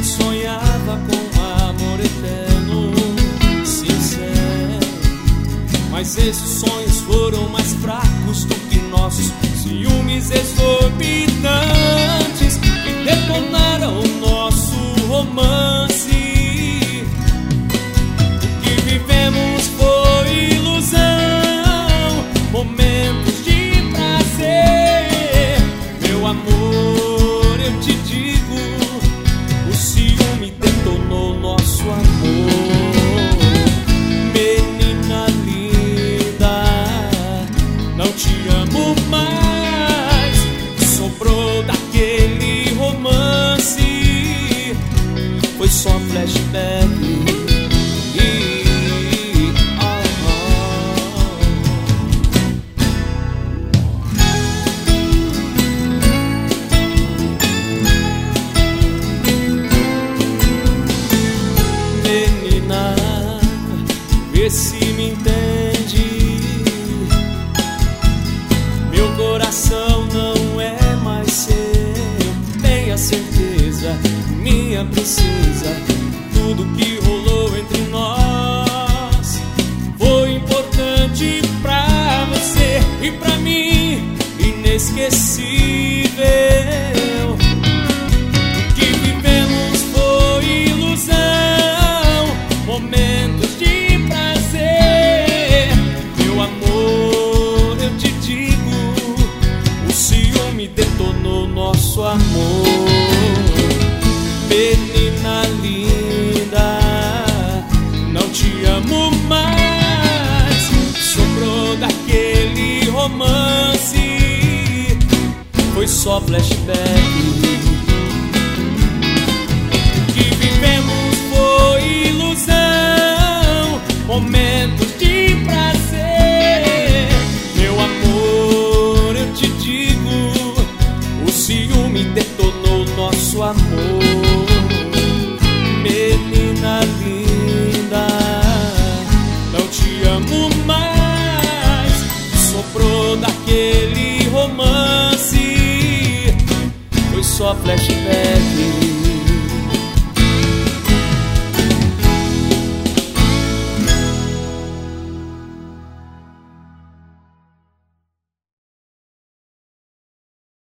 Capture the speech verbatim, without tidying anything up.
gente sonhava com amor eterno, sincero. Mas esses sonhos foram mais fracos do que nossos ciúmes exorbitantes que detonaram o nosso romance. O que vivemos foi ilusão, momentos de prazer. Meu amor, eu te digo, o ciúme detonou nosso amor. Menina linda, não te amo mais. Sobrou daquele romance, foi só flashback. Vê se me entende, meu coração não é mais seu. Tenha certeza, minha princesa, tudo que rolou entre nós foi importante pra você e pra mim, inesquecível. O que vivemos foi ilusão, momentos de detonou nosso amor. Menina linda, não te amo mais. Sobrou daquele romance, foi só flashback. O que vivemos foi ilusão, momentos de prazer. Meu amor, eu te digo, o ciúme detonou nosso amor. Menina linda, não te amo mais. Sobrou daquele romance, foi só flashback.